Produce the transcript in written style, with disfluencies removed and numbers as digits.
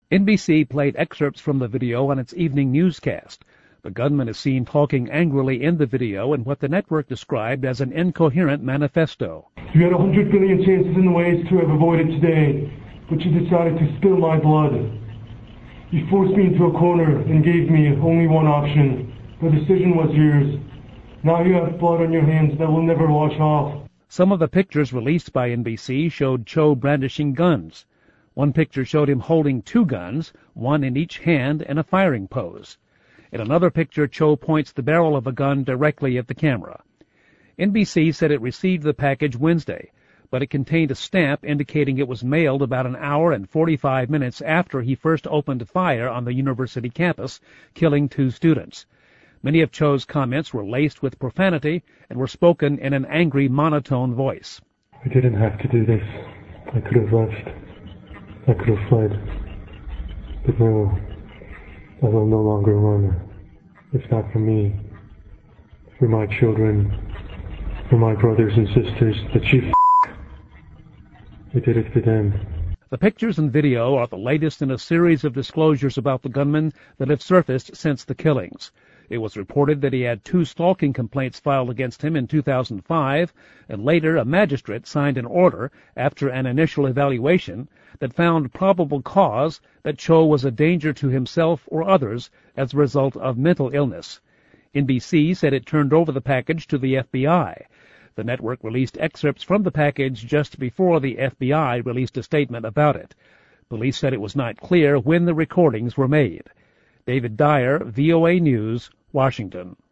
NBC played excerpts from the video on its evening newscast. The gunman is seen talking angrily in the video in what the network described as an incoherent manifesto. You had 100 billion chances and ways to have avoided today, but you decided to spill my blood. You forced me into a corner and gave me only one option. The decision was yours. Now you have blood on your hands that will never wash off. Some of the pictures released by NBC showed Cho brandishing guns. One picture showed him holding two guns, one in each hand, in a firing pose. In another picture, Cho points the barrel of a gun directly at the camera. NBC said it received the package Wednesday, but it contained a stamp indicating it was mailed about an hour and 45 minutes after he first opened fire on the university campus, killing 2 students. Many of Cho's comments were laced with profanity and were spoken in an angry, monotone voice. I didn't have to do this. I could have left. I could have fled. But no, I will no longer run. It's not for me. For my children. For my brothers and sisters that you I did it for them. The pictures and video are the latest in a series of disclosures about the gunman that have surfaced since the killings. It was reported that he had 2 stalking complaints filed against him in 2005, and later a magistrate signed an order after an initial evaluation that found probable cause that Cho was a danger to himself or others as a result of mental illness. NBC said it turned over the package to the FBI. The network released excerpts from the package just before the FBI released a statement about it. Police said it was not clear when the recordings were made. David Dyer, VOA News, Washington.